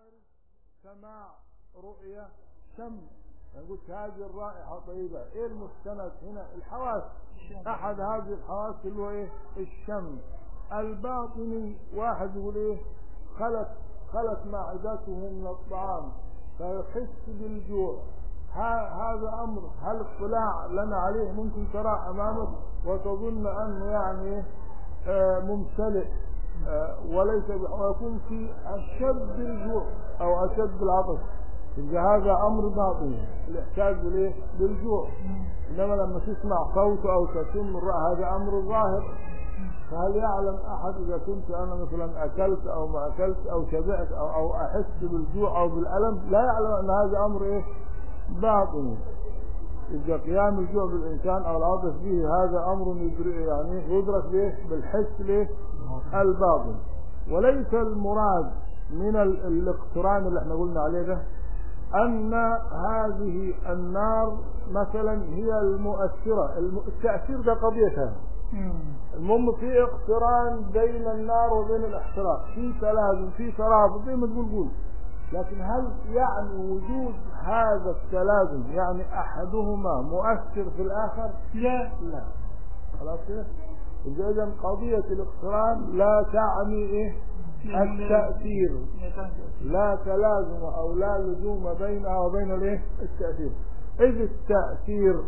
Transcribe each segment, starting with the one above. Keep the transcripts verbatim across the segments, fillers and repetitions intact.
خارج، سماع، رؤية، شم. قلت هذه الرائحة طيبة، ايه المستند هنا؟ الحواس. احد هذه الحواس اللي هو ايه؟ الشم. الباطني واحد يقول ايه؟ خلت خلت معدته من الطعام فيحس بالجوع. هذا امر هل اطلاع لنا عليه؟ ممكن ترى امامك وتظن انه يعني آه ممتلئ آه وليس، ويكون في اشد الجوع او اشد العطش. يبقى هذا امر باطني، الاحساس بالايه؟ بالجوع. انما لما تسمع صوت او تشم الرائحه هذا امر ظاهر. فهل يعلم احد اذا كنت انا مثلا اكلت او ما اكلت او شبعت او او احس بالجوع او بالالم؟ لا يعلم ان هذا امر ايه؟ باطني. إذا قيام الجوع بالإنسان أو العطش به هذا أمر يعني يدرك به بالحس له الباطن. وليس المراد من الاقتران اللي احنا قلنا عليه ده أن هذه النار مثلا هي المؤثرة. التأثير ده قضيتها. المهم في اقتران بين النار وبين الاحتراق، في تلازم، في ترابط زي ما تقول قول. لكن هل يعني وجود هذا التلازم يعني احدهما مؤثر في الاخر؟ لا لا. خلاص كده. اذا قضيه الاقتران لا تعني ايه؟ التاثير. لا تلازم او لا لزوم بينها وبين الايه؟ التاثير. اذ التاثير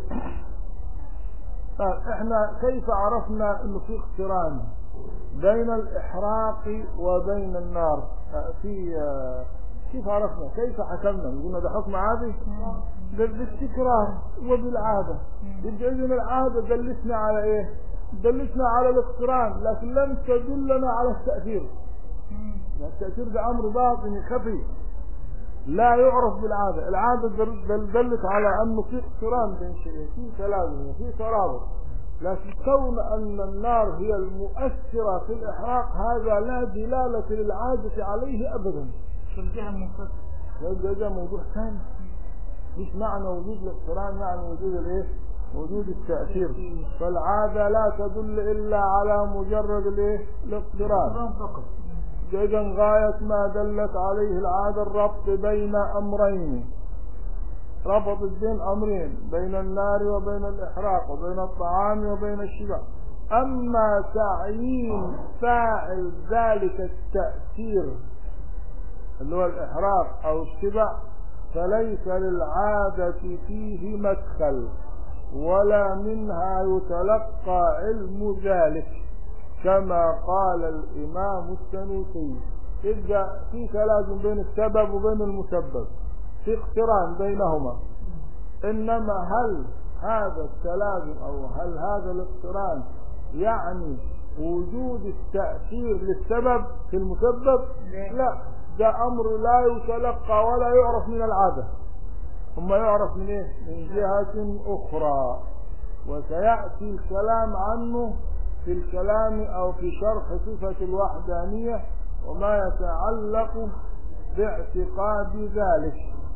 احنا كيف عرفنا انه في اقتران بين الاحراق وبين النار؟ في كيف عرفنا؟ كيف حكمنا؟ قلنا ده حكم عادي بالتكرار وبالعاده. يبقى اذن العاده دلتنا على ايه؟ دلتنا على الاقتران، لكن لم تدلنا على التاثير. التاثير ده امر باطني خفي لا يعرف بالعاده. العاده دلت على انه في اقتران بين شيئين، في تلازم وفي ترابط. لكن كون ان النار هي المؤثره في الاحراق هذا لا دلاله للعاده عليه ابدا. في الجهة المنفصلة. ده موضوع ثاني. مش معنى وجود الاقتران معنى وجود الايه؟ وجود التأثير. فالعادة لا تدل إلا على مجرد الايه؟ الاقتران فقط. إذا غاية ما دلت عليه العادة الربط بين أمرين، ربطت بين أمرين، بين النار وبين الإحراق وبين الطعام وبين الشبع. أما تعيين فاعل ذلك التأثير اللي هو الإحراق أو الشبع فليس للعادة فيه مدخل ولا منها يتلقى علم ذلك، كما قال الإمام السنوسي. يبقى في تلازم بين السبب وبين المسبب، في اقتران بينهما. إنما هل هذا التلازم أو هل هذا الاقتران يعني وجود التأثير للسبب في المسبب؟ لا، ده أمر لا يتلقى ولا يعرف من العادة، ثم يعرف من إيه؟ من جهة أخرى، وسيأتي الكلام عنه في الكلام أو في شرح صفة الوحدانية وما يتعلق باعتقاد ذلك.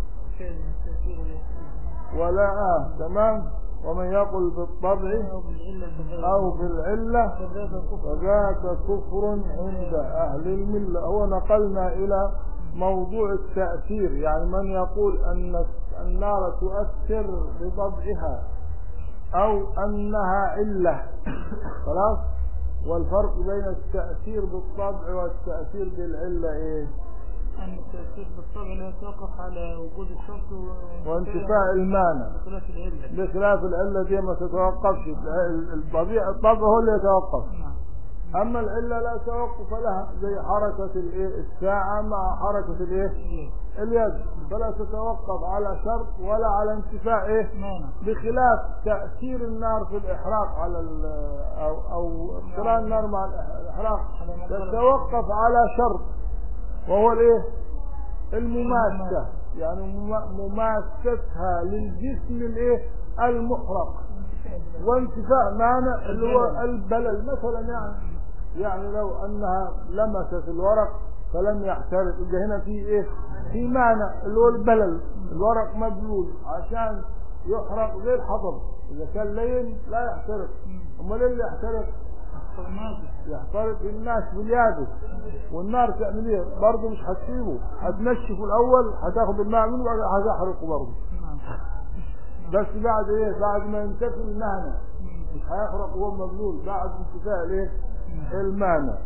ولا آه تمام. ومن يقل بالطبع أو بالعلة فذاك كفر عند أهل الملة. هو نقلنا إلى موضوع التأثير، يعني من يقول أن النار تؤثر بطبعها أو أنها علة. خلاص. والفرق بين التأثير بالطبع والتأثير بالعلة إيه؟ أن التأثير بالطبع لا يتوقف على وجود الشرط وانتفاء المانع، بخلاف العلة. بخلاف العلة دي ما تتوقفش. الطبيعة الطبع هو اللي يتوقف. أما العلة لا توقف لها، زي حركة الساعة مع حركة الايه؟ اليد، فلا تتوقف على شرط ولا على انتفاء ايه؟ بخلاف تأثير النار في الإحراق على أو أو اقتران النار مع الإحراق تتوقف على شرط وهو الايه؟ المماسة، يعني مماستها للجسم الايه؟ المحرق، وانتفاء مانع اللي هو البلل مثلا. يعني يعني لو انها لمست الورق فلم يحترق، يبقى هنا في ايه؟ في مانع اللي هو البلل. الورق مبلول عشان يحرق زي الحطب، اذا كان لين لا يحترق. امال اللي يحترق يحترق الناس باليابس، والنار تعمل ايه؟ برضه مش هتسيبه، هتنشفه الاول، هتاخد الماء منه وبعد هتحرقه برضه. بس بعد ايه؟ بعد ما ينتفي المعنى، مش هيحرق هو مبلول بعد انتفاء الايه؟ المعنى.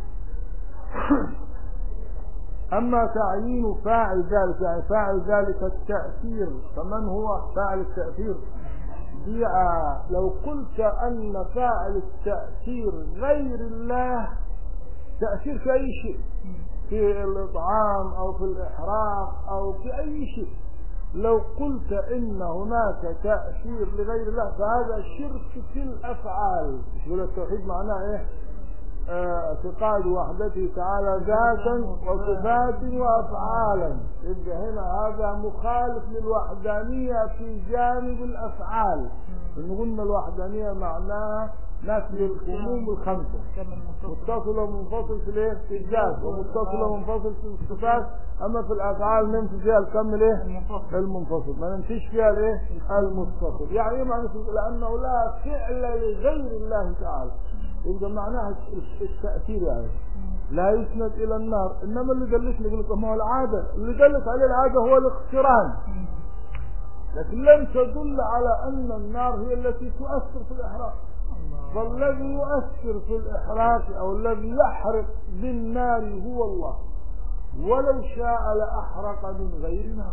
اما تعيين فاعل ذلك، يعني فاعل ذلك التأثير، فمن هو فاعل التأثير؟ لو قلت ان فاعل التأثير غير الله، تأثير في اي شيء، في الاطعام او في الاحراق او في اي شيء، لو قلت ان هناك تأثير لغير الله فهذا شرك في الافعال. مش يقول التوحيد معناه ايه؟ اعتقاد وحدته تعالى ذاتا وصفات وافعالا. يبقى هنا هذا مخالف للوحدانية في جانب الافعال. إن قلنا الوحدانية معناها نفي العموم الخمسة، متصل ومنفصل في الايه؟ في الذات، ومتصل ومنفصل في الصفات. اما في الافعال نمشي فيها الكم الايه؟ المنفصل، ما نمشيش فيها الايه؟ المتصل. يعني ايه معنى؟ لانه لا فعل لغير الله تعالى. يبقى معناها التأثير، يعني لا يسند الى النار. انما اللي دلت يقول لك ما هو العادة، اللي دلت عليه العادة هو الاقتران، لكن لم تدل على ان النار هي التي تؤثر في الاحراق. فالذي يؤثر في الاحراق او الذي يحرق بالنار هو الله، ولو شاء لاحرق من غير نار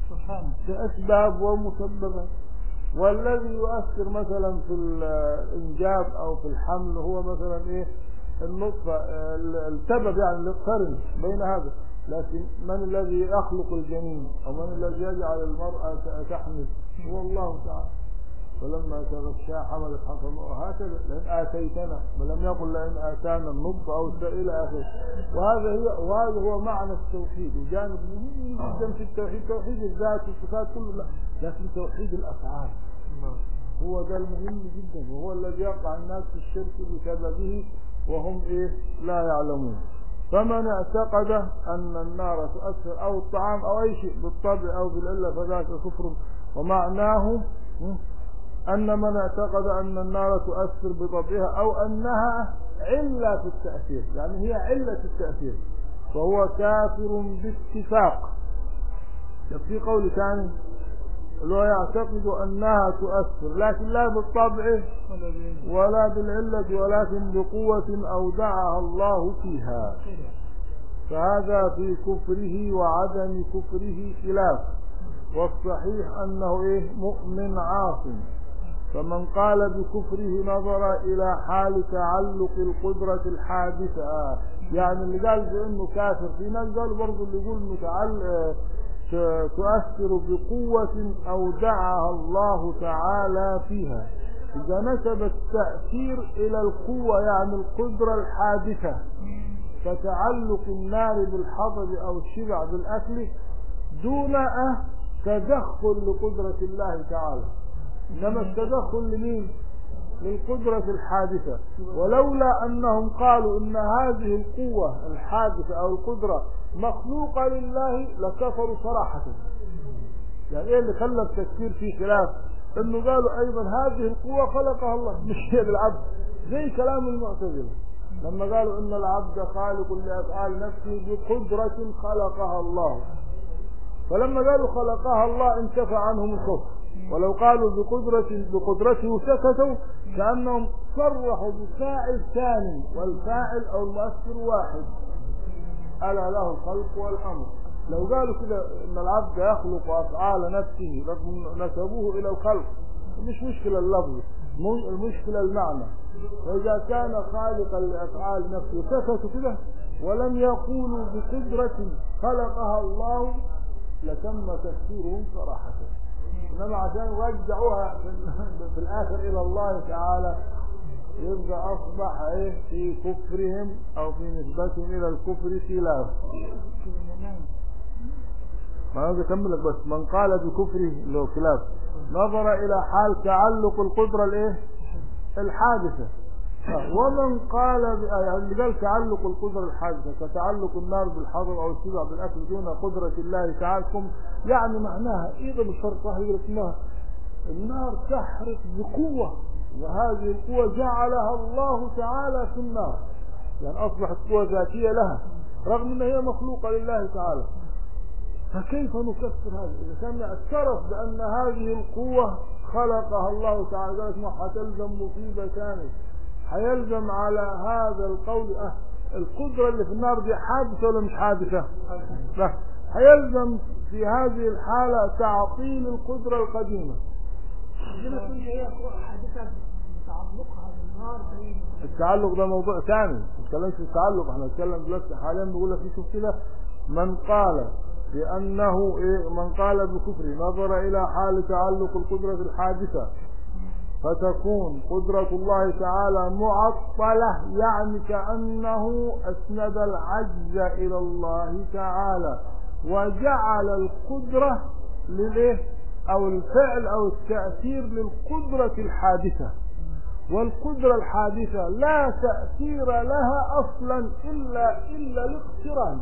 باسباب ومسببات. والذي يؤثر مثلا في الانجاب او في الحمل هو مثلا ايه؟ النطفه، السبب يعني اللي يقترن بين هذا. لكن من الذي يخلق الجنين او من الذي يجعل المرأة تحمل؟ هو الله تعالى. فلما تغشى حملت حصل وهكذا. لئن آتيتنا، ولم يقل لئن آتانا النطفة او الى اخره. وهذا هي وهذا هو معنى التوحيد، وجانب مهم جدا في التوحيد، توحيد الذات والصفات كله، لكن توحيد الافعال هو ده المهم جدا، وهو الذي يقع الناس في الشرك بسببه وهم ايه؟ لا يعلمون. فمن اعتقد ان النار تؤثر او الطعام او اي شيء بالطبع او بالعله فذاك كفر. ومعناه ان من اعتقد ان النار تؤثر بطبعها او انها عله في التاثير، يعني هي عله التاثير، فهو كافر باتفاق. في قول ثاني لو يعتقد انها تؤثر لكن لا بالطبع ولا بالعلة ولكن بقوة اودعها الله فيها، فهذا في كفره وعدم كفره خلاف. والصحيح انه ايه؟ مؤمن عاصم. فمن قال بكفره نظر الى حال تعلق القدرة الحادثة. يعني اللي قال بانه كافر، في ناس قالوا برضه اللي يقول متعلق تؤثر بقوة أودعها الله تعالى فيها. إذا نسب التأثير إلى القوة يعني القدرة الحادثة، فتعلق النار بالحطب أو الشبع بالأكل دون تدخل لقدرة الله تعالى. إنما التدخل لمين؟ للقدرة الحادثة. ولولا أنهم قالوا إن هذه القوة الحادثة أو القدرة مخلوقة لله لكفروا صراحة. يعني ايه اللي خلى التكفير في خلاف؟ انه قالوا ايضا هذه القوة خلقها الله مش هي للعبد، زي كلام المعتزلة لما قالوا ان العبد خالق لافعال نفسه بقدرة خلقها الله. فلما قالوا خلقها الله انتفى عنهم الكفر. ولو قالوا بقدرة بقدرته سكتوا كأنهم صرحوا بفاعل ثاني، والفاعل او المؤثر واحد، ألا له الخلق والأمر. لو قالوا كده ان العبد يخلق افعال نفسه رغم نسبوه الى الخلق، مش مشكلة اللفظ، المشكلة المعنى. فاذا كان خالقا لافعال نفسه سكتوا كده ولم يقولوا بقدرة خلقها الله لتم تكفيرهم صراحة. انما عشان رجعوها في الاخر الى الله تعالى يبقى اصبح ايه؟ في كفرهم او في نسبتهم الى الكفر خلاف. ما انا اكملك بس. من قال بكفره اللي هو خلاف نظر الى حال تعلق القدرة الايه؟ الحادثة. ومن قال يعني اللي قال تعلق القدرة الحادثة كتعلق النار بالحطب او الشبع بالاكل دون قدرة الله تعالى، يعني معناها ايضا الفرق. واحد يقول لك النار تحرق بقوة، وهذه القوة جعلها الله تعالى في النار، يعني أصبحت قوة ذاتية لها رغم أنها هي مخلوقة لله تعالى. فكيف نكفر هذا إذا كان اعترف بأن هذه القوة خلقها الله تعالى؟ قالت ما حتلزم مصيبة ثانية، حيلزم على هذا القول أه القدرة اللي في النار دي حادثة ولا مش حادثة؟ لا، حيلزم في هذه الحالة تعطيل القدرة القديمة. التعلق ده موضوع ثاني، نتكلم في التعلق، احنا نتكلم دلوقتي حاليا بيقول لك شوف كده، من قال بأنه إيه من قال بكفر نظر إلى حال تعلق القدرة الحادثة فتكون قدرة الله تعالى معطلة، يعني كأنه أسند العجز إلى الله تعالى وجعل القدرة للإيه أو الفعل أو التأثير للقدرة الحادثة، والقدرة الحادثة لا تأثير لها أصلا إلا إلا الاقتران،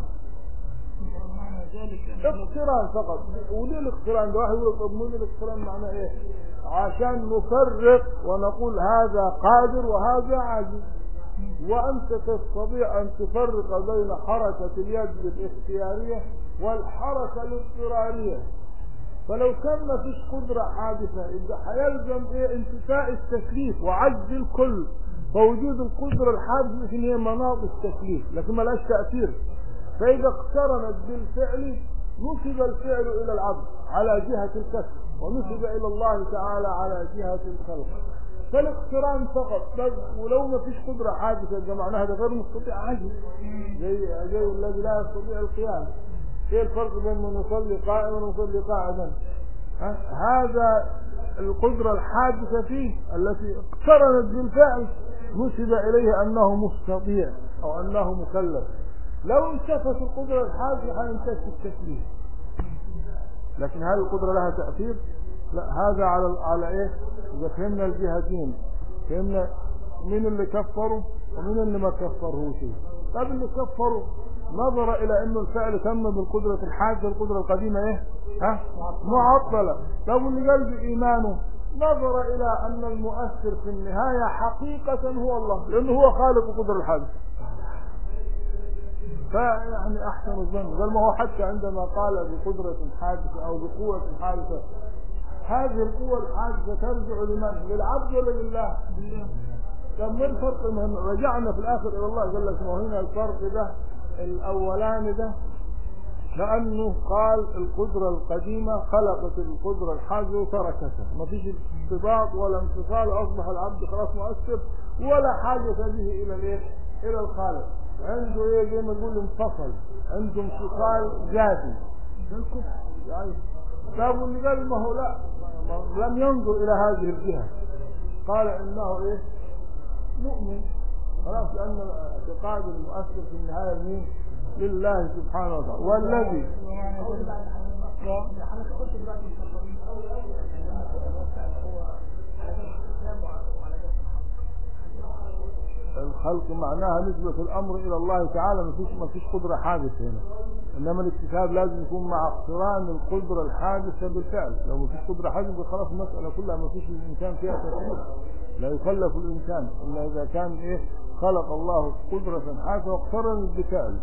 اقتران فقط. وليه الاقتران ده؟ واحد يقول طب مين الاقتران معناه ايه؟ عشان نفرق ونقول هذا قادر وهذا عاجز، وأنت تستطيع أن تفرق بين حركة اليد الاختيارية والحركة الاضطرارية. فلو كان ما فيش قدرة حادثة إذا حيلزم إيه انتفاء التكليف وعجز الكل، فوجود القدرة الحادثة هي مناط التكليف لكن ما لهاش تأثير. فإذا اقترنت بالفعل نسب الفعل إلى العبد على جهة الكسب ونسب إلى الله تعالى على جهة الخلق. فالاقتران فقط، ولو ما فيش قدرة حادثة جمعناها ده غير مستطيع عجز، زي زي الذي لا يستطيع القيام. ايه الفرق بين من يصلي قائما ويصلي قاعدا؟ هذا القدرة الحادثة فيه التي اقترنت بالفعل نسب إليه أنه مستطيع أو أنه مكلف. لو انتفت القدرة الحادثة هينتفي التكليف. لكن هل القدرة لها تأثير؟ لا، هذا على على ايه؟ إذا فهمنا الجهتين، فهمنا مين اللي كفروا ومين اللي ما كفروش. طب اللي كفروا نظر إلى أنه الفعل تم بالقدرة الحادثة، القدرة القديمة ايه؟ ها؟ معطلة. طب اللي قال بإيمانه نظر إلى أن المؤثر في النهاية حقيقة هو الله، لأنه هو خالق القدرة الحادثة. فيعني أحسن الظن، بل ما هو حتى عندما قال بقدرة حادثة أو بقوة حادثة، هذه القوة الحادثة ترجع لمن؟ للعبد ولا لله؟ طب ما الفرق؟ إن رجعنا في الآخر إلى الله. قال لك ما هنا الفرق ده الأولاني ده كأنه قال القدرة القديمة خلقت القدرة الحادثة وتركتها، ما فيش ارتباط ولا انفصال، أصبح العبد خلاص مؤثر ولا حاجة به إلى الإيه؟ إلى الخالق. عنده ايه زي ما نقول انفصل، عنده انفصال ذاتي. يعني طب اللي قال ما هو لا لم ينظر الى هذه الجهه، قال انه ايه مؤمن خلاص، لان اعتقاد المؤثر في النهايه مين؟ لله سبحانه وتعالى. والذي الخلق معناها نسبة الأمر إلى الله تعالى، ما فيش ما فيش قدرة حادثة هنا، إنما الاكتساب لازم يكون مع اقتران القدرة الحادثة بالفعل. لو ما فيش قدرة حادثة خلاص المسألة كلها ما فيش الإنسان فيها تكليف، لا يكلف الإنسان إلا إذا كان إيه خلق الله قدرة حادثة واقترن بفعل.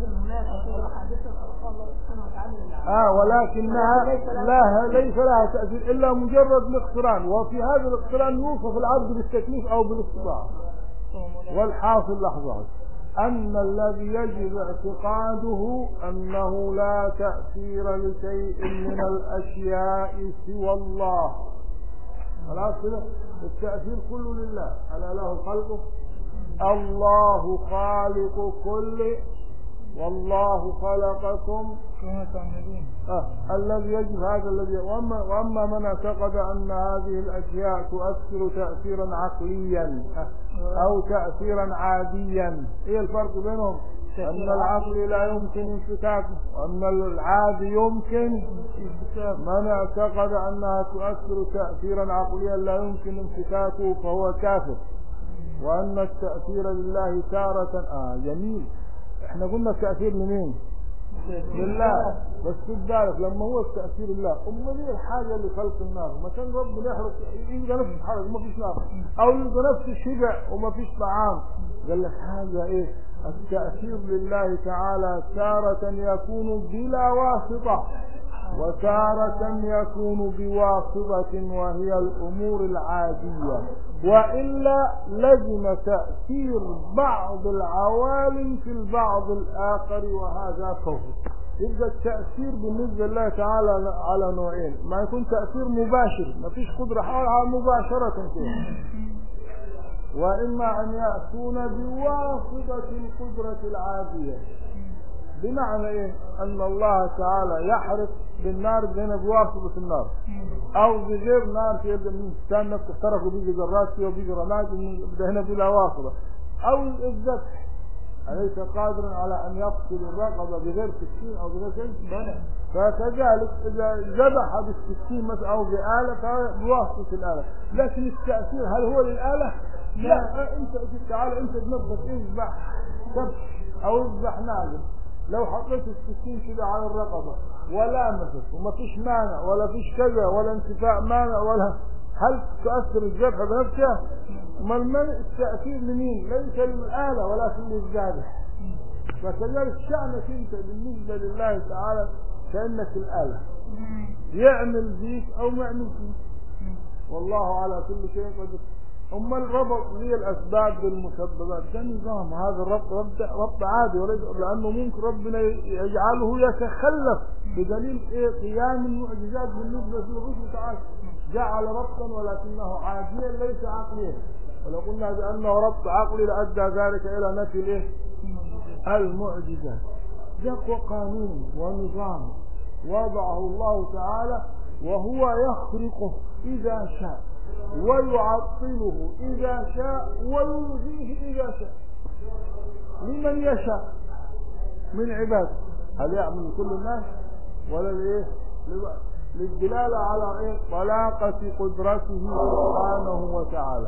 آه ولكنها لا ليس لها تأثير إلا مجرد الاقتران، وفي هذا الاقتران يوصف العبد بالتكليف أو بالاستطاعة. والحاصل لحظة أن الذي يجب اعتقاده أنه لا تأثير لشيء من الأشياء سوى الله. خلاص كده التأثير كله لله. ألا له خلقه؟ الله خالق كل والله خلقكم كما تعملون. آه. الذي يجب هذا الذي وأما, وأما من اعتقد أن هذه الأشياء تؤثر تأثيرا عقليا آه. أو تأثيرا عاديا، إيه الفرق بينهم؟ أن العقل لا يمكن انفكاكه وأن العادي يمكن. من اعتقد أنها تؤثر تأثيرا عقليا لا يمكن انفكاكه فهو كافر. وأن التأثير لله تارة آه جميل. احنا قلنا التأثير لمين؟ لله. بس خد بالك لما هو التأثير لله، امال ايه الحاجة اللي خلق النار؟ ما كان ربنا يحرق يلقى نفس الحرق وما فيش نار، او يلقى نفس الشبع وما فيش طعام، قال لك هذا ايه التأثير لله تعالى تارة يكون بلا واسطة وتارة يكون بواسطة وهي الأمور العادية، وإلا لزم تأثير بعض العوالم في البعض الآخر وهذا كفر. يبقى التأثير بالنسبة لله تعالى على نوعين، ما يكون تأثير مباشر ما فيش قدرة حولها مباشرة فيها، وإما أن يأتون بواسطة القدرة العادية. بمعنى إيه؟ أن الله تعالى يحرق بالنار بين بواسطة النار، أو بغير نار في يد الإنسان نفسه احترقوا بيجي ذرات فيه وبيجي رماد هنا بلا واسطة، أو الذبح أليس قادرا على أن يقتل الرقبة بغير سكين أو بغير شيء؟ فكذلك إذا ذبح بالسكين مثلا أو بآلة فبواسطة الآلة، لكن التأثير هل هو للآلة؟ لا، أنت تعال أنت بنفسك اذبح كبش أو اذبح ناقل، لو حطيت السكين كده على الرقبة ولا مسك وما فيش مانع ولا فيش كذا ولا انتفاع مانع ولا، هل تؤثر الذبح بنفسها؟ ما المنع التأثير لمين؟ ليس للآلة ولكن للذابح. فكذلك شأنك انت بالنسبة لله تعالى كأنك الآلة، يعمل فيك أو ما يعمل فيك، والله على كل شيء قدير. أما الربط هي الأسباب بالمسببات، ده نظام، هذا الربط ربط, ربط عادي، لأنه ممكن ربنا يجعله يتخلف بدليل إيه؟ قيام المعجزات بالنسبة للرسل تعالى جعل ربطا ولكنه عاديا ليس عقليا، ولو قلنا بأنه ربط عقلي لأدى ذلك إلى نفي الإيه؟ المعجزات. ده قانون ونظام وضعه الله تعالى، وهو يخرقه إذا شاء ويعطله إذا شاء ويلغيه إذا شاء لمن يشاء من عباده. هل يعمل كل الناس ولا لإيه؟ للدلالة على إيه؟ طلاقة قدرته سبحانه وتعالى.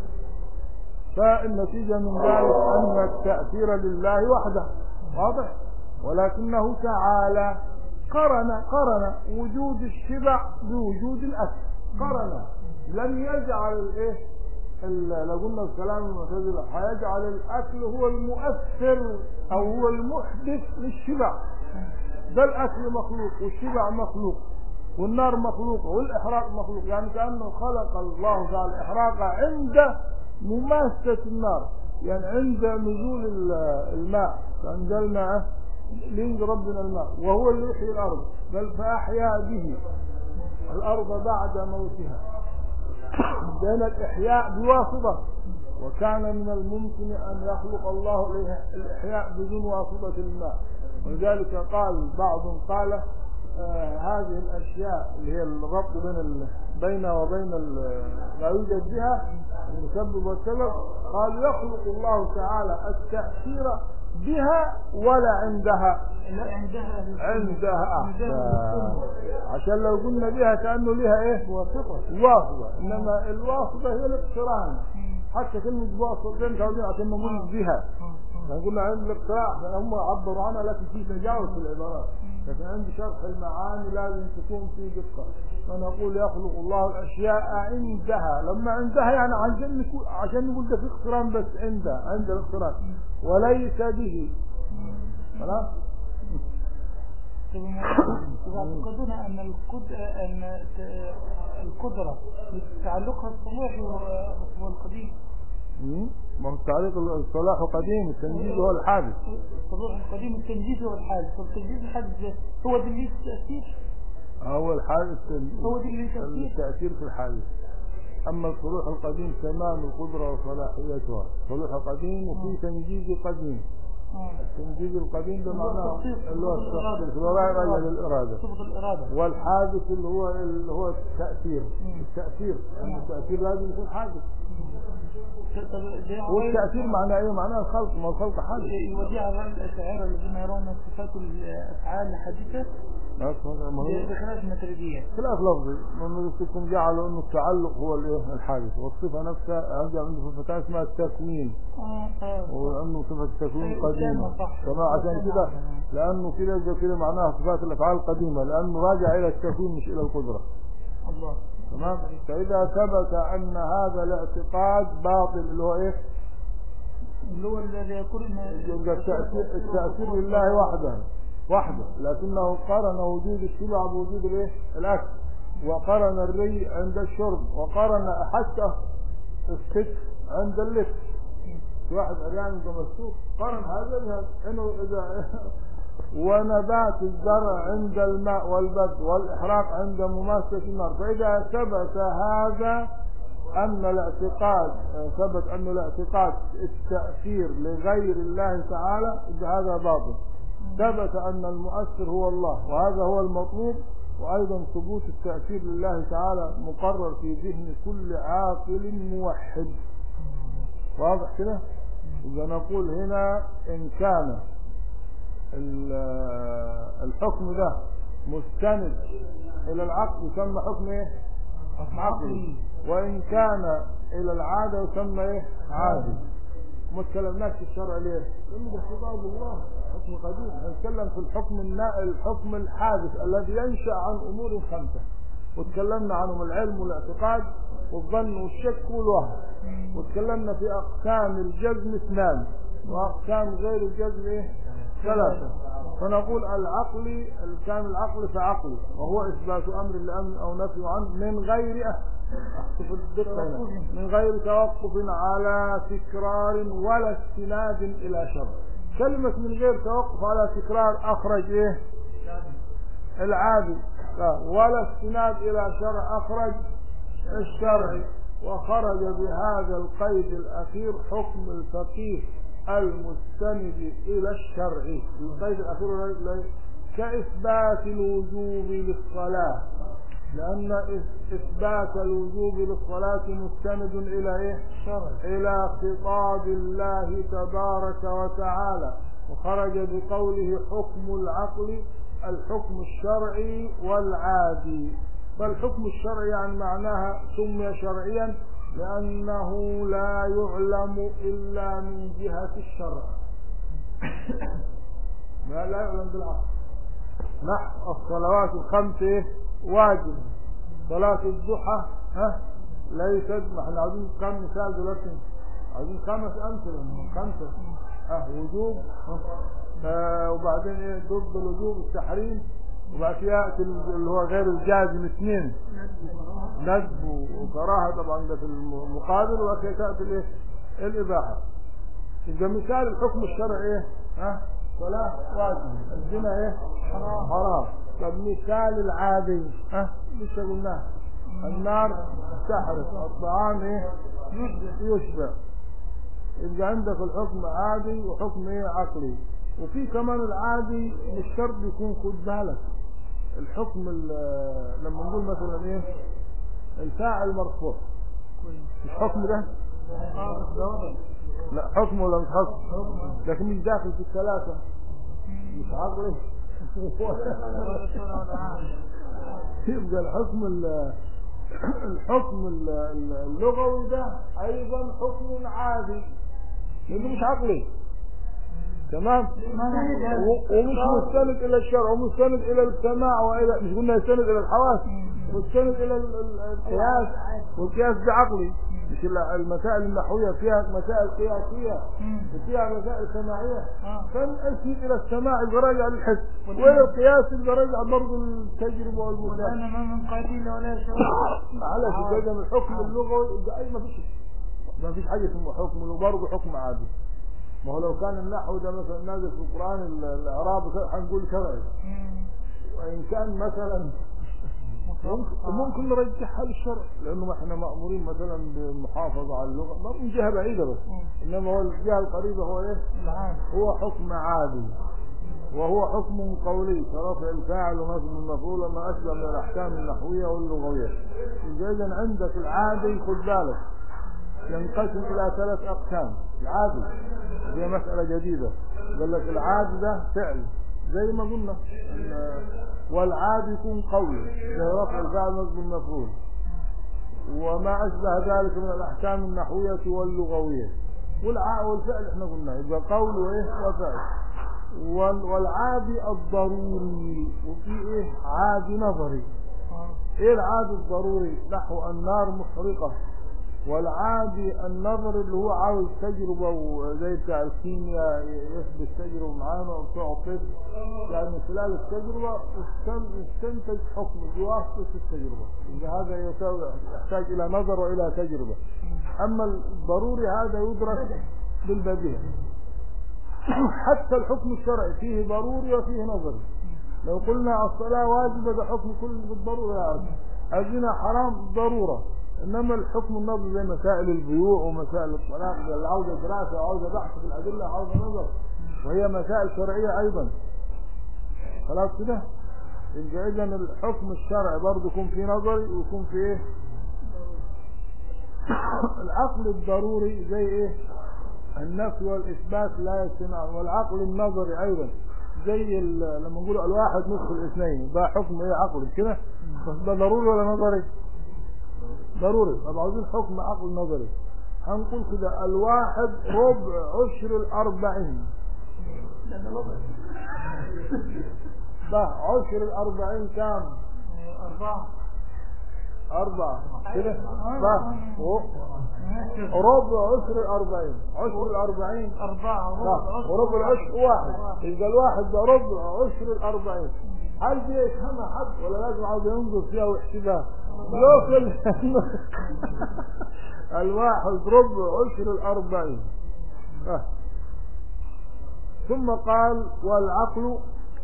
فالنتيجة من ذلك أن التأثير لله وحده واضح، ولكنه تعالى قرن قرن وجود الشبع بوجود الأكل، قرن، لم يجعل الايه لو قلنا الكلام المعتزله هيجعل الاكل هو المؤثر او هو المحدث للشبع، ده الاكل مخلوق والشبع مخلوق والنار مخلوقه والإحراق مخلوق، يعني كأنه خلق الله تعالى الإحراق عند مماسة النار، يعني عند نزول الماء، فأنزلنا لين ربنا الماء وهو اللي يحيي الأرض، بل فأحيا به الأرض بعد موتها، بين الإحياء بواسطة، وكان من الممكن أن يخلق الله الإحياء بدون واسطة الماء، ولذلك قال بعض قال آه هذه الأشياء اللي هي الربط بين بين وبين ما يوجد بها المسبب والسبب، قال يخلق الله تعالى التأثير بها ولا عندها، عندها عندها أحسن، عشان لو قلنا بها كأنه لها إيه واسطة واسطة، إنما الواسطة هي الاقتران، حتى كلمة واسطتين تعودين عشان نقول بها، نقول عند الاقتراع هم عبروا عنها لكن في تجاوز في العبارات، لكن عند شرح المعاني لازم تكون في دقة، فنقول يخلق الله الأشياء عندها، لما عندها يعني عشان نقول عشان نقول ده في اقتران، بس عندها عند الاقتران وليس به، خلاص. يعتقدون أن القدرة أن القدرة تعلقها الصلاح والقديم. ما هو تعليق الصلاح قديم، التنجيز هو الحادث. الصلاح القديم التنجيز هو الحادث، والتنجيز الحادث هو دليل التأثير. هو الحادث هو دليل التأثير. التأثير في الحادث. أما الصلوح القديم تمام القدرة وصلاحيتها، الصلوح القديم وفي تنجيز قديم. التنجيز القديم ده معناه اللي هو التخصيص وراء للإرادة، والحادث اللي هو اللي هو التأثير. التأثير يعني التأثير لازم يكون حادث، والتأثير معناه ايه؟ معناه الخلق، ما الخلق حادث. يودي على الأشاعرة الذين يرون صفات الأفعال حادثة بخلاف الماتريدية، خلاف لفظي، من يكون جعلوا انه التعلق هو الايه الحادث، والصفة نفسها ارجع عنده صفة اسمها التكوين، وانه صفة التكوين قديمة، كما عشان كده لانه كده كده معناها صفات الافعال قديمة، لانه راجع الى التكوين مش الى القدرة. الله تمام. فاذا ثبت ان هذا الاعتقاد باطل اللي هو ايه اللي هو الذي يقول ان التأثير, التأثير لله وحده وحده، لكنه قرن وجود السبع بوجود الايه الاكل، وقرن الري عند الشرب، وقرن حتى الكتف عند اللبس. واحد عريان كمسوق قرن هذا بهذا، انه اذا ونبات الزرع عند الماء والبذر والإحراق عند مماسة النار. فإذا ثبت هذا أن الاعتقاد ثبت أن الاعتقاد التأثير لغير الله تعالى هذا باطل. ثبت أن المؤثر هو الله، وهذا هو المطلوب. وأيضا ثبوت التأثير لله تعالى مقرر في ذهن كل عاقل موحد. واضح كده؟ إذا نقول هنا إن كان الحكم ده مستند الى العقل يسمى حكم ايه عقلي، وان كان الى العاده يسمى ايه عادي. ما تكلمناش في الشرع ليه؟ لانه ده خطاب الله، حكم قديم. هنتكلم في الحكم الحكم الحادث الذي ينشا عن امور خمسه، وتكلمنا عنهم العلم والاعتقاد والظن والشك والوهم، وتكلمنا في اقسام الجزم اثنان، واقسام غير الجزم ايه ثلاثة. فنقول العقل الكامل العقل فعقل، وهو إثبات أمر لأمر أو نفي عنه من غير من غير توقف على تكرار ولا استناد إلى شرع. كلمة من غير توقف على تكرار أخرج إيه العادي، ولا استناد إلى شرع أخرج الشرعي. وخرج بهذا القيد الأخير حكم الفقيه المستند إلى الشرع. القيد الأخير كإثبات الوجوب للصلاة، لأن إثبات الوجوب للصلاة مستند إلى إيه؟ إلى خطاب الله تبارك وتعالى. وخرج بقوله حكم العقل الحكم الشرعي والعادي. فالحكم الشرعي يعني معناها سمي شرعيا لأنه لا يعلم إلا من جهة الشرع، ما لا يعلم بالعقل. نحو الصلوات الخمس واجب، صلاة الضحى ها ليست. احنا عايزين كم مثال دلوقتي؟ عايزين خمس أمثلة. خمسة ها وجوب، ها وبعدين ايه ضد الوجوب التحريم، وبعد كده يأتي اللي هو غير الجازم اثنين ندب وكراهه طبعا ده في المقابل، وبعد كده تأتي الايه الإباحة. يبقى مثال الحكم الشرعي ايه ها صلاة واجب، الزنا ايه حرام حرام. طب مثال العادي ها لسه قلناه النار تحرق، الطعام ايه يشبع. يبقى عندك الحكم عادي وحكم ايه عقلي. وفي كمان العادي مش شرط يكون، خد بالك الحكم لما نقول مثلا ايه الفاعل مرفوع، مش حكم ده لا حكم ولا مش حكم، لكن مش داخل في الثلاثة، مش عقلي. يبقى الحكم الحكم اللغوي ده ايضا حكم عادي لانه مش عقلي، تمام، ومش مستند الى الشرع ومستند الى السماع والى مش قلنا يستند الى الحواس، مستند الى القياس، والقياس بعقلي. مش المسائل النحويه فيها مسائل قياسيه وفيها مسائل سماعيه، فنأتي الى السماع الراجع للحس، والى القياس الراجع برضه التجربه والمشاهده. وانا ما من قاتل ولا شيء على كده الحكم اللغوي ده اي ما فيش ما فيش حاجه اسمه حكم، وبرضه حكم عادي. ما هو لو كان النحو ده مثلا نازل في القرآن الإعراب هنقول كذا، وإن كان مثلا ممكن نرجحها للشرع لأنه احنا مأمورين مثلا بالمحافظة على اللغة من جهة بعيدة بس، إنما هو الجهة القريبة هو إيه؟ هو حكم عادي، وهو حكم قولي كرفع الفاعل ونصب المفعول وما أشبه من الأحكام النحوية واللغوية. إذا عندك العادي خد بالك ينقسم إلى ثلاث أقسام. العادي هي مسألة جديدة، قال لك العادي ده فعل زي ما قلنا، والعادي يكون قول زي رفع الفاعل نصب المفعول وما أشبه ذلك من الأحكام النحوية واللغوية. والفعل احنا قلنا يبقى قول وإيه وفعل. والعادي الضروري، وفي إيه عادي نظري. إيه العادي الضروري؟ نحو النار محرقة والعادي النظر اللي هو عاوز تجربة وزي بتاع الكيمياء يثبت تجربة معانا وبتوع طب، يعني من خلال التجربة استنتج حكم بواسطة التجربة، هذا يحتاج إلى نظر وإلى تجربة. أما الضروري هذا يدرك بالبديهة. حتى الحكم الشرعي فيه ضروري وفيه نظري. لو قلنا الصلاة واجبة ده حكم كل بالضرورة يعرف، الزنا حرام ضرورة، إنما الحكم النظري زي مسائل البيوع ومسائل الطلاق اللي عاوزة دراسة وعاوزة بحث في الأدلة وعاوزة نظر، وهي مسائل شرعية أيضا. خلاص كده؟ يبقى إذن الحكم الشرعي برضه يكون فيه نظري ويكون فيه إيه؟ العقل الضروري زي إيه؟ النفي والإثبات لا يجتمعان، والعقل النظري أيضا زي لما نقول الواحد نصف الاثنين، ده حكم ايه عقلي كده، بس ده ضروري ولا نظري؟ ضروري. طب عاوزين حكم عقل نظري، هنقول كده الواحد ربع عشر الأربعين، ده عشر الأربعين كام؟ أربعة أربعة كده، ده ربع عشر الأربعين، عشر الأربعين أربعة، وربع العشر واحد، يبقى الواحد ده ربع عشر الأربعين. هل دي يفهمها حد ولا لازم عاوز ينظر فيها ويحسبها؟ لو الواحد ربع عشر الأربعين. أه. ثم قال والعقل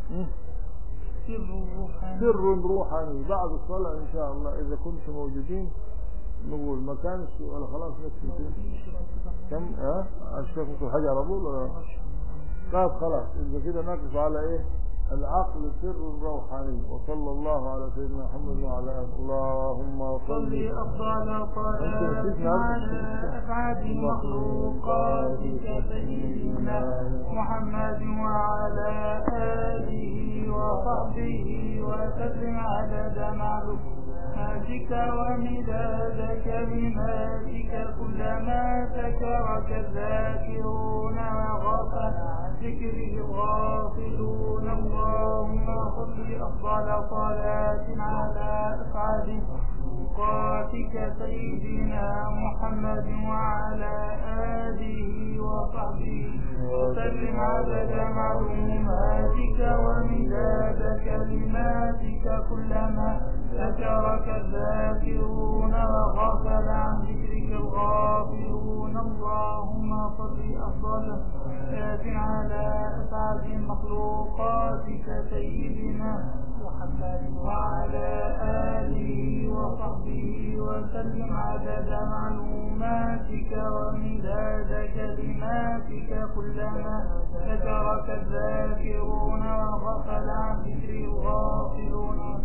سر روحاني. بعد الصلاة إن شاء الله إذا كنتم موجودين نقول ما كانش ولا خلاص نكتب كده. كم ها اشوفكم حاجة على طول ولا طيب خلاص. إذا كده نقف على إيه؟ العقل سر روحاني. وصلى الله على سيدنا محمد وعلى آله. اللهم صل أفضل صلاة على أسعد مخلوقاتك سيدنا محمد وعلى آله وصحبه وسلم عدد معلوماتك ومداد كلماتك كلما ذكرك الذاكرون وغفل عن ذكره الغافلون. اللهم صل أفضل صلاة على أسعد مخلوقاتك سيدنا محمد وعلى آله وصحبه وسلم عدد معلوماتك ومداد كلماتك كلما ذكرك الذاكرون وغفل عن ذكرك الغافلون. اللهم صل أفضل صلاة على أسعد مخلوقاتك سيدنا محمد وعلى آله وصحبه وسلم عدد معلوماتك ومداد كلماتك كلما ذكرك الذاكرون وغفل عن ذكر الغافلون.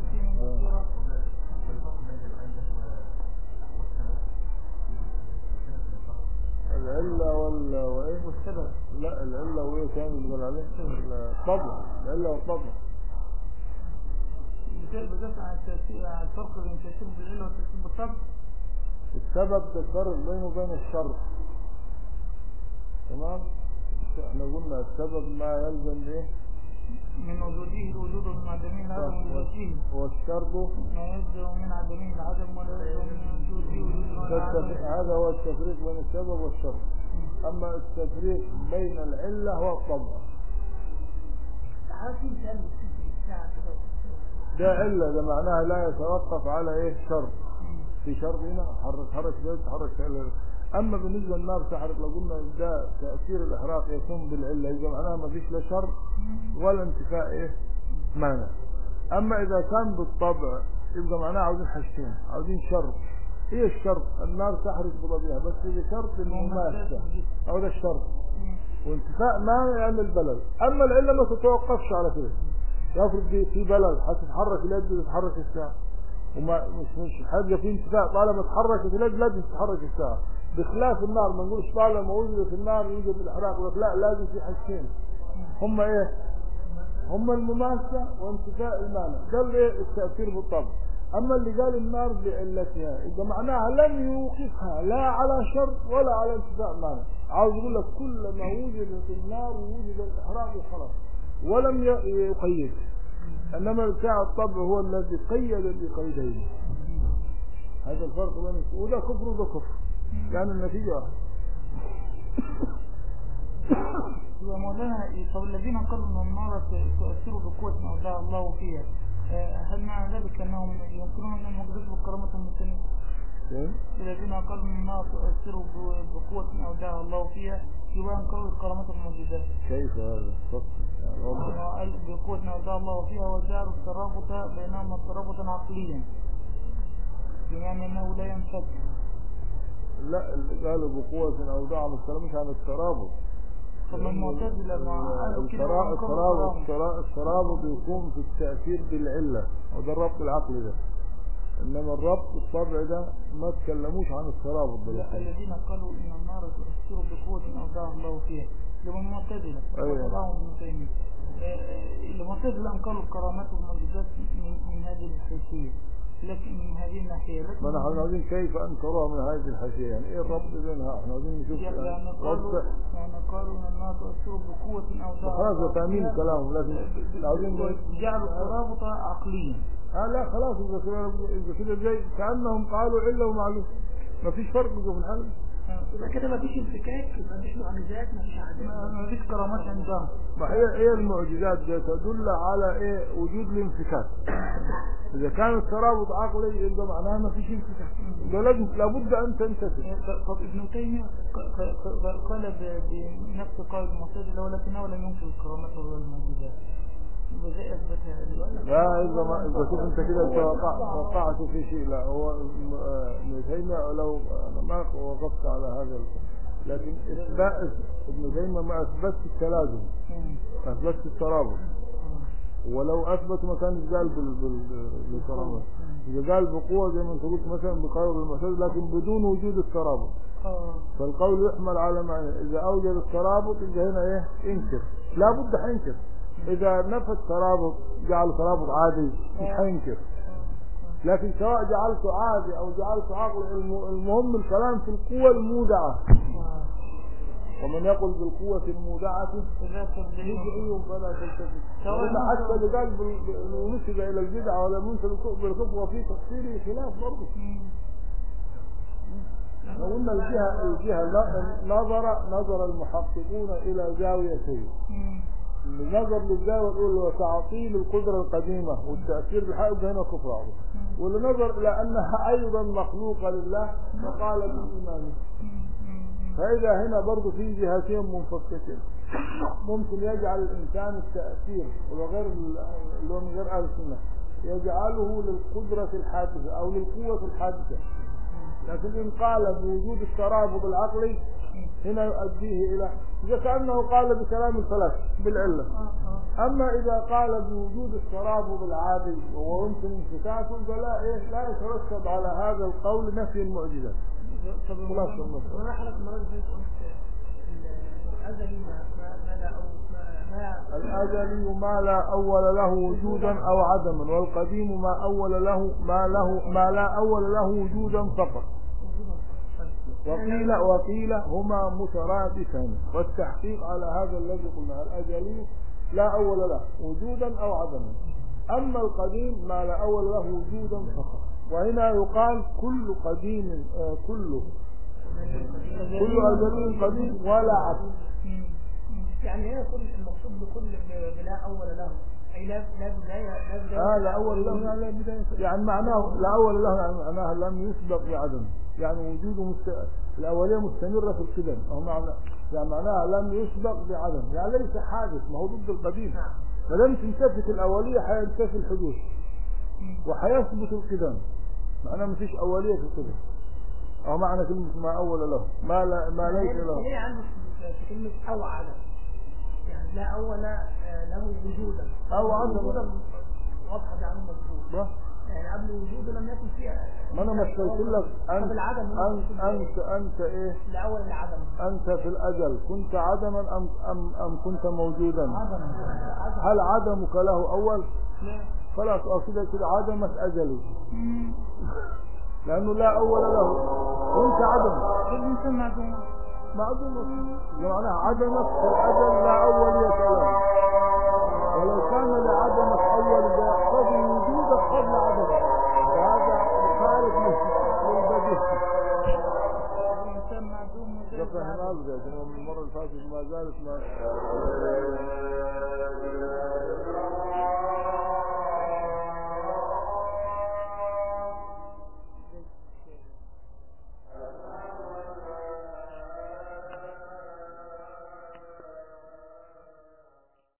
العلة ولا وايه والسبب؟ لا العلة وايه كان اللي قال عليه الطبع، العلة والطبع. بتسأل عن الفرق بين الترتيب بالعلة والترتيب بالطبع. السبب تفرق بينه وبين الشر. تمام؟ احنا قلنا السبب ما يلزم ايه؟ من وجوده الوجود ومن عدمه العدم وجوده. والشر ما يلزم من عدمه العدم ولا يلزم من وجوده الوجود. هذا هو التفريق بين السبب والشر. اما التفريق بين العلة والطبع. ده علة، ده معناها لا يتوقف على ايه؟ شر. في شر هنا حرك حرك ده تحرك كده. اما بالنسبه للنار تحرك لو قلنا ده تاثير الاحراق يكون بالعله، يبقى معناها ما فيش لا شر ولا انتفاء ايه؟ مانع. اما اذا كان بالطبع يبقى معناها عاوزين حاجتين، عاوزين شر. ايه الشر؟ النار تحرق بضبيها بس بشرط المماسه، او ده الشر. وانتفاء مانع يعمل البلد. اما العله ما تتوقفش على كده. يفرض في بلد هتتحرك اليد تتحرك الساعه، وما مش مش حاجه في انتفاع، طالما اتحركت اليد لازم تتحرك الساعه. بخلاف النار ما نقولش طالما وجدت النار يوجد الاحراق، لا لازم في حاجتين هم ايه؟ هم المماسه وانتفاء المانع. ده اللي التاثير بالطبع. اما اللي قال النار بعلتها يبقى معناها لم يوقفها لا على شر ولا على انتفاء مانع. عاوز يقول لك كل ما وجدت النار ووجد الاحراق وخلاص، ولم يقيد. انما بتاع الطبع هو الذي قيد بقيدين. هذا الفرق بين وده كفر وده كفر يعني النتيجة واحدة. يا مولانا طب الذين قالوا ان النار تؤثر بقوة ما أودع الله فيها هل معنى ذلك انهم ينكرون ان المقدس بالكرامة المستنية؟ الذين قالوا ان النار تؤثر بقوة ما أودع الله فيها يبقى ينكروا الكرامة المعجزات. كيف هذا؟ قال بقوة ما أودع الله فيها وجعلوا الترابط بينهما ترابطا عقليا بمعنى انه لا ينفك. لا اللي قالوا بقوة أودع ما تكلمش عن الترابط. طب المعتزلة مع الترابط الترابط يكون في التأثير بالعلة وده الربط العقلي ده، إنما الربط الطبع ده ما تكلموش عن الترابط ده. الذين قالوا إن النار تؤثر بقوة أودع الله فيها لما المعتزلة وطبعهم ابن تيمية المعتزلة أنكروا الكرامات والمعجزات من هذه الحيثية لكن من هذه الناحية ما نحن عايزين كيف أنكروها من هذه الحاشية يعني إيه الربط بينها احنا عايزين نشوف يعني قالوا يعني قالوا إن النار تؤثر بقوة أودع خلاص تأمين كلامهم لكن عايزين جعلوا الترابط عقليا. اه لا خلاص إذا كده إذا كده زي كأنهم قالوا علة ومعلوم ما فيش فرق في الحل. إذا كده ما فيش انفكاك ما فيش معجزات ما فيش عادات ما فيش كرامات عندهم. ما هي هي المعجزات دي تدل على إيه وجود الانفكاك. إذا كان الترابط عقلي يبقى معناها ما فيش انفكاك. ده لازم لابد أن تنتفع. طب ابن تيمية قال بنفس قول المعتزلة ولكنه لم ينكر الكرامات ولا المعجزات. وزي أثبتها لا إذا ما إذا كنت أنت كده وقعت في شيء لا هو ابن تيمية لو أنا ما وقفت على هذا لكن إثبات ابن تيمية ما أثبت التلازم أثبت الترابط ولو أثبت ما كان قال بالترابط إذا قال بقوة زي ما أنت قلت مثلا بقول المعتزلة لكن بدون وجود الترابط فالقول يحمل على معنى إذا أوجد الترابط يبقى هنا إيه انكر لا بد حينكر. إذا نفى الترابط جعل ترابط عادي مش حينكر لكن سواء جعلته عادي أو جعلته عقل المهم الكلام في القوة المودعة ومن يقول بالقوة المودعة يدعي فلا تلتفت حتى اللي قال نسب إلى البدعة ولا منسب بالكفر وفي تفسيره خلاف برضه. لو قلنا الجهة الجهة نظر نظر المحققون إلى زاويتين النظر للزاوية الأولى وتعطيل القدرة القديمة والتأثير بالحق هنا كفر عظيم واللي نظر إلى أنها أيضا مخلوقة لله فقال بالإيمان فإذا هنا برضو في جهتين منفكتين ممكن يجعل الإنسان التأثير وغير اللي هو من غير أهل السنة يجعله للقدرة الحادثة أو للقوة الحادثة لكن إن قال بوجود الترابط العقلي هنا يؤديه إلى إذا كأنه قال بكلام الفلك بالعلة أما إذا قال بوجود الترابط العادي وهو يمكن انفكاكه فلا إيه لا يترتب على هذا القول نفي المعجزات. طب خلاص أنا حلقة مرة زي الأزلي ما لا أو ما الأزلي ما لا أول له وجودا أو عدما والقديم ما أول له ما له ما لا أول له وجودا فقط وقيل وقيل هما مترادفان والتحقيق على هذا الذي قلنا الأزلي لا أول له وجودا أو عدما أما القديم ما لا أول له وجودا فقط وهنا يقال كل قديم آه كله كل أزلي قديم ولا عدم يعني هنا كل المقصود بكل بلا أول له أي لا لا بداية لا بداية آه لا أول له لا بداية يعني معناه لا أول له يعني معناها لم يسبق بعدم يعني وجوده مست... الأولية مستمرة في القدم أو معنى يعني معناها لم يسبق بعدم يعني ليس حادث ما هو ضد القديم ما دام تنتفت الأولية حينتفي الحدوث وحيثبت القدم معناه ما فيش أولية في القدم أو معنى كلمة ما أول له ما لا ما ليس له هي عنده في كلمة أو عدم يعني لا أول له وجودا أو عدم واضحة عنه مذكور يعني قبل وجوده لم يكن فيها ما انا مثلت لك انت انت انت, انت ايه الاول العدم انت في الاجل كنت عدما ام ام ام كنت موجودا عدم. هل عدمك له اول لا خلاص كده كده عدمك اجلي لانه لا اول له وانت عدم الانسان معدوم معدوم معناها عدمك في الاجل لا اوليه له ولو كان لعدمك اول قبل وجودك قبل عدمك وهذا خارج من ثالث مرة